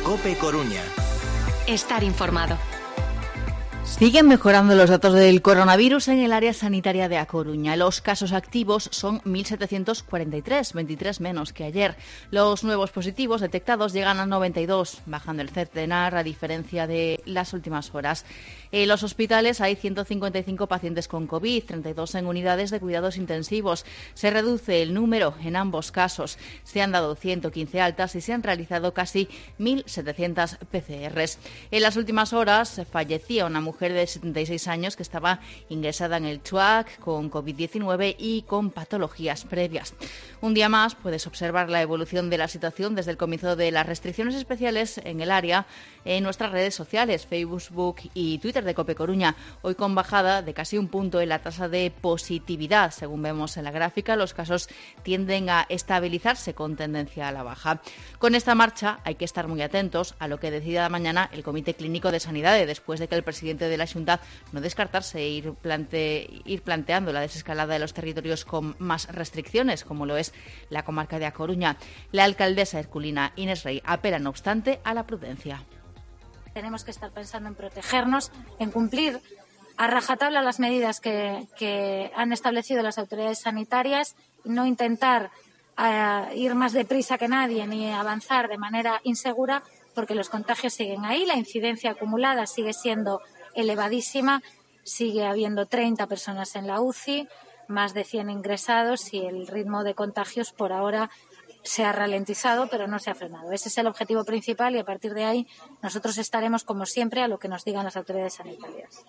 COPE Coruña. Estar informado. Siguen mejorando los datos del coronavirus en el área sanitaria de A Coruña. Los casos activos son 1.743, 23 menos que ayer. Los nuevos positivos detectados llegan a 92, bajando el centenar a diferencia de las últimas horas. En los hospitales hay 155 pacientes con COVID, 32 en unidades de cuidados intensivos. Se reduce el número en ambos casos. Se han dado 115 altas y se han realizado casi 1.700 PCRs. En las últimas horas fallecía una mujer de 76 años que estaba ingresada en el CHUAC con COVID-19 y con patologías previas. Un día más puedes observar la evolución de la situación desde el comienzo de las restricciones especiales en el área en nuestras redes sociales, Facebook y Twitter de COPE Coruña, hoy con bajada de casi un punto en la tasa de positividad. Según vemos en la gráfica, los casos tienden a estabilizarse con tendencia a la baja. Con esta marcha hay que estar muy atentos a lo que decida mañana el Comité Clínico de Sanidade, después de que el presidente de la Xunta no descartarse ir planteando la desescalada de los territorios con más restricciones, como lo es la comarca de A Coruña. La alcaldesa herculina Inés Rey apela, no obstante, a la prudencia. Tenemos que estar pensando en protegernos, en cumplir a rajatabla las medidas que han establecido las autoridades sanitarias y no intentar ir más deprisa que nadie ni avanzar de manera insegura, porque los contagios siguen ahí, la incidencia acumulada sigue siendo elevadísima, sigue habiendo 30 personas en la UCI, más de 100 ingresados y el ritmo de contagios por ahora se ha ralentizado, pero no se ha frenado. Ese es el objetivo principal y a partir de ahí nosotros estaremos, como siempre, a lo que nos digan las autoridades sanitarias.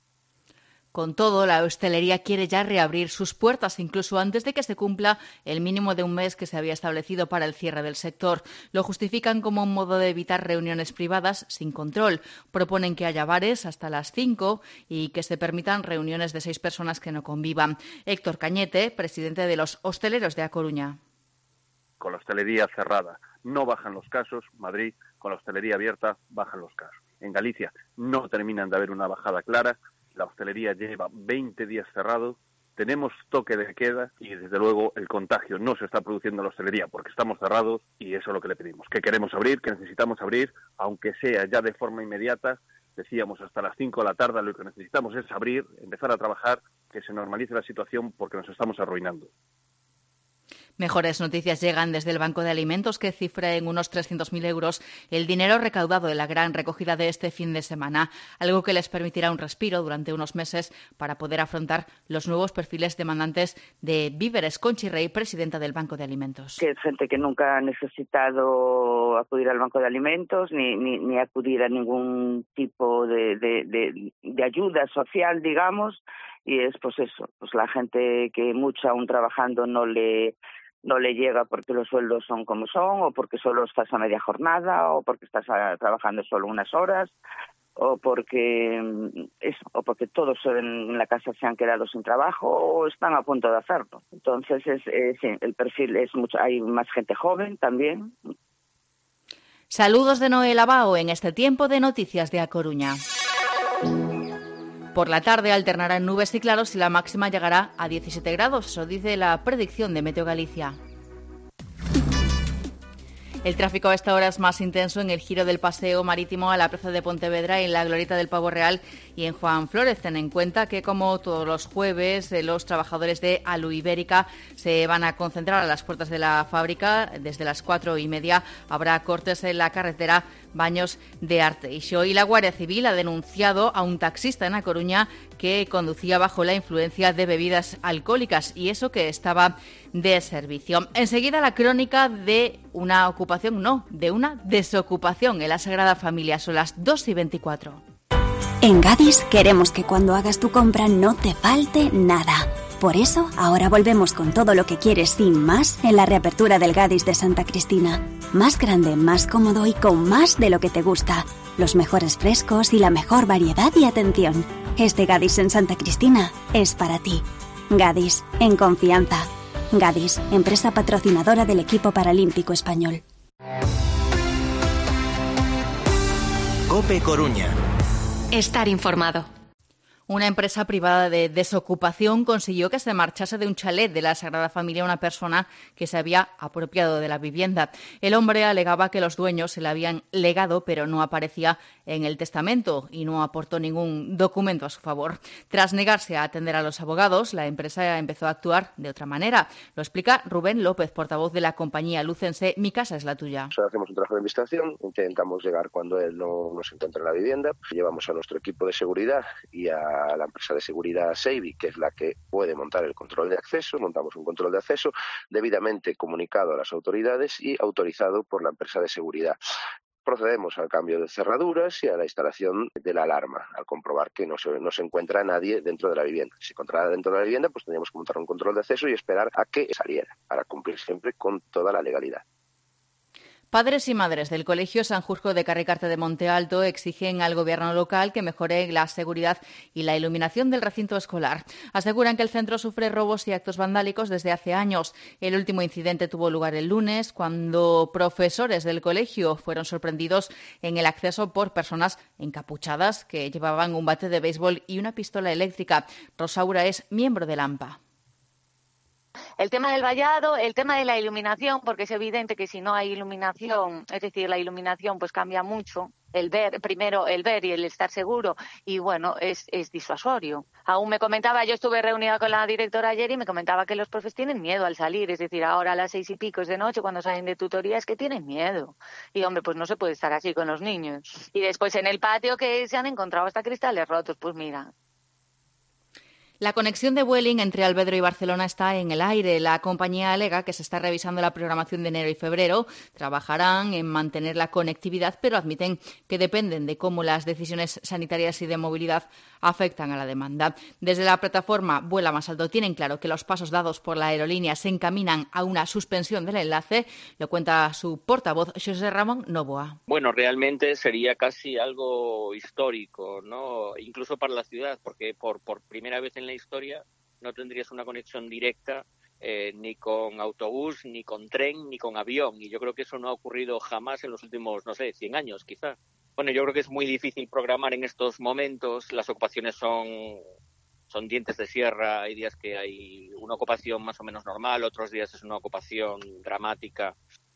Con todo, la hostelería quiere ya reabrir sus puertas, incluso antes de que se cumpla el mínimo de un mes que se había establecido para el cierre del sector. Lo justifican como un modo de evitar reuniones privadas sin control. Proponen que haya bares hasta las 5 y que se permitan reuniones de 6 personas que no convivan. Héctor Cañete, presidente de los hosteleros de A Coruña. Con la hostelería cerrada no bajan los casos. Madrid, con la hostelería abierta, bajan los casos. En Galicia no terminan de haber una bajada clara. La hostelería lleva 20 días cerrado, tenemos toque de queda y, desde luego, el contagio no se está produciendo en la hostelería porque estamos cerrados y eso es lo que le pedimos. Que queremos abrir, que necesitamos abrir, aunque sea ya de forma inmediata. Decíamos hasta las 5 de la tarde, lo que necesitamos es abrir, empezar a trabajar, que se normalice la situación porque nos estamos arruinando. Mejores noticias llegan desde el Banco de Alimentos, que cifra en unos 300.000 euros el dinero recaudado de la gran recogida de este fin de semana, algo que les permitirá un respiro durante unos meses para poder afrontar los nuevos perfiles demandantes de víveres. Conchi Rey, presidenta del Banco de Alimentos. Que es gente que nunca ha necesitado acudir al Banco de Alimentos ni acudir a ningún tipo de ayuda social, digamos, y es pues eso, pues la gente que mucho aún trabajando no le llega porque los sueldos son como son, o porque solo estás a media jornada, o porque estás trabajando solo unas horas, o porque todos en la casa se han quedado sin trabajo o están a punto de hacerlo. Entonces sí, el perfil es mucho, hay más gente joven también. Saludos de Noel Abao en este tiempo de noticias de A Coruña. Por la tarde alternarán nubes y claros y la máxima llegará a 17 grados, eso dice la predicción de Meteo Galicia. El tráfico a esta hora es más intenso en el giro del paseo marítimo a la plaza de Pontevedra, en la glorieta del Pavo Real y en Juan Flórez. Ten en cuenta que, como todos los jueves, los trabajadores de Alu Ibérica se van a concentrar a las puertas de la fábrica. Desde las 4:30 habrá cortes en la carretera Baños de Arteixo. Y la Guardia Civil ha denunciado a un taxista en A Coruña que conducía bajo la influencia de bebidas alcohólicas, y eso que estaba de servicio. Enseguida la crónica de una ocupación, no, de una desocupación en la Sagrada Familia. Son las 2:24. En Gadis queremos que cuando hagas tu compra no te falte nada. Por eso, ahora volvemos con todo lo que quieres sin más en la reapertura del Gadis de Santa Cristina. Más grande, más cómodo y con más de lo que te gusta. Los mejores frescos y la mejor variedad y atención. Este Gadis en Santa Cristina es para ti. Gadis, en confianza. Gadis, empresa patrocinadora del equipo paralímpico español. COPE Coruña. Estar informado. Una empresa privada de desocupación consiguió que se marchase de un chalet de la Sagrada Familia una persona que se había apropiado de la vivienda. El hombre alegaba que los dueños se le habían legado, pero no aparecía en el testamento y no aportó ningún documento a su favor. Tras negarse a atender a los abogados, la empresa empezó a actuar de otra manera. Lo explica Rubén López, portavoz de la compañía lucense Mi Casa es la Tuya. Hacemos un trabajo de investigación, intentamos llegar cuando él no se encuentra en la vivienda, llevamos a nuestro equipo de seguridad y a la empresa de seguridad Seibi, que es la que puede montar el control de acceso. Montamos un control de acceso debidamente comunicado a las autoridades y autorizado por la empresa de seguridad. Procedemos al cambio de cerraduras y a la instalación de la alarma, al comprobar que no se encuentra nadie dentro de la vivienda. Si se encontrara dentro de la vivienda, pues tendríamos que montar un control de acceso y esperar a que saliera, para cumplir siempre con toda la legalidad. Padres y madres del Colegio San Jusco de Carricarte de Monte Alto exigen al gobierno local que mejore la seguridad y la iluminación del recinto escolar. Aseguran que el centro sufre robos y actos vandálicos desde hace años. El último incidente tuvo lugar el lunes, cuando profesores del colegio fueron sorprendidos en el acceso por personas encapuchadas que llevaban un bate de béisbol y una pistola eléctrica. Rosaura es miembro del AMPA. El tema del vallado, el tema de la iluminación, porque es evidente que si no hay iluminación, es decir, la iluminación pues cambia mucho. Primero el ver y el estar seguro, y bueno, es disuasorio. Aún me comentaba, yo estuve reunida con la directora ayer y me comentaba que los profes tienen miedo al salir, es decir, ahora a las 6:00 de noche cuando salen de tutoría es que tienen miedo. Y hombre, pues no se puede estar así con los niños. Y después en el patio que se han encontrado hasta cristales rotos, pues mira. La conexión de Vueling entre Alvedro y Barcelona está en el aire. La compañía alega que se está revisando la programación de enero y febrero. Trabajarán en mantener la conectividad, pero admiten que dependen de cómo las decisiones sanitarias y de movilidad afectan a la demanda. Desde la plataforma Vuela Más Alto tienen claro que los pasos dados por la aerolínea se encaminan a una suspensión del enlace. Lo cuenta su portavoz, José Ramón Novoa. Bueno, realmente sería casi algo histórico, ¿no? Incluso para la ciudad, porque por primera vez en la historia no tendrías una conexión directa ni con autobús, ni con tren, ni con avión. Y yo creo que eso no ha ocurrido jamás en los últimos, 100 años, quizá. Bueno, yo creo que es muy difícil programar en estos momentos. Las ocupaciones son dientes de sierra. Hay días que hay una ocupación más o menos normal, otros días es una ocupación dramática.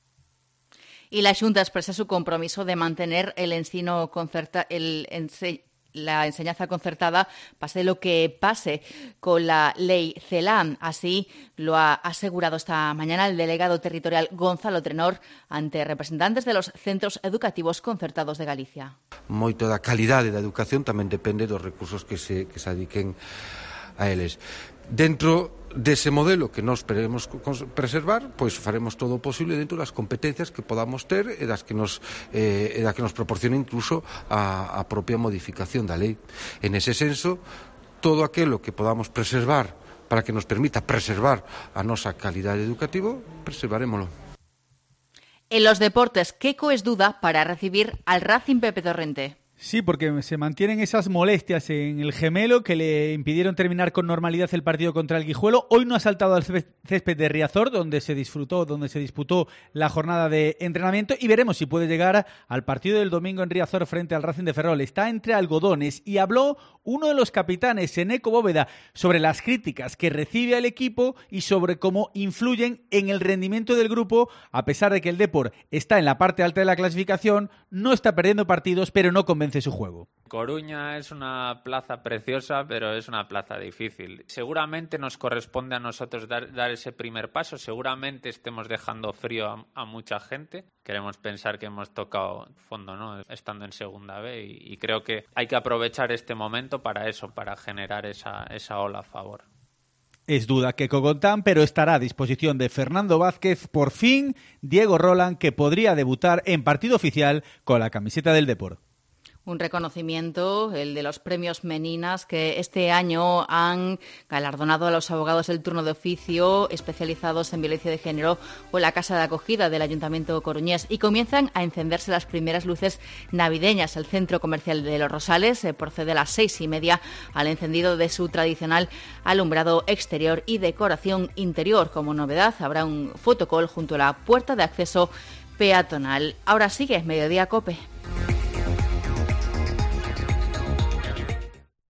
Y la Xunta expresa su compromiso de mantener la enseñanza concertada, pase lo que pase con la ley CELA. Así lo ha asegurado esta mañana el delegado territorial Gonzalo Trenor ante representantes de los centros educativos concertados de Galicia. Moito da calidade da educación tamén depende dos recursos que se dediquen a eles. Dentro dese modelo que nós queremos preservar, pois faremos todo o posible dentro das competencias que podamos ter e da que nos proporcione incluso a propia modificación da lei. En ese senso, todo aquilo que podamos preservar para que nos permita preservar a nosa calidade educativa, preservarémolo. En los deportes, Keco es duda para recibir al Racing Pepe Torrente. Sí, porque se mantienen esas molestias en el gemelo que le impidieron terminar con normalidad el partido contra el Guijuelo. Hoy no ha saltado al césped de Riazor, donde se disputó la jornada de entrenamiento, y veremos si puede llegar al partido del domingo en Riazor frente al Racing de Ferrol. Está entre algodones y habló uno de los capitanes, Eneco Bóveda, sobre las críticas que recibe al equipo y sobre cómo influyen en el rendimiento del grupo, a pesar de que el Depor está en la parte alta de la clasificación, no está perdiendo partidos, pero no convence su juego. Coruña es una plaza preciosa, pero es una plaza difícil. Seguramente nos corresponde a nosotros dar ese primer paso. Seguramente estemos dejando frío a mucha gente. Queremos pensar que hemos tocado fondo, ¿no?, estando en segunda B, y creo que hay que aprovechar este momento para eso, para generar esa ola a favor. Es duda que Cogontán, pero estará a disposición de Fernando Vázquez. Por fin, Diego Roland, que podría debutar en partido oficial con la camiseta del Depor. Un reconocimiento, el de los premios Meninas, que este año han galardonado a los abogados del turno de oficio especializados en violencia de género o la Casa de Acogida del Ayuntamiento coruñés, y comienzan a encenderse las primeras luces navideñas. El Centro Comercial de Los Rosales procede a las 6:30 al encendido de su tradicional alumbrado exterior y decoración interior. Como novedad, habrá un fotocall junto a la puerta de acceso peatonal. Ahora sigue Mediodía Cope.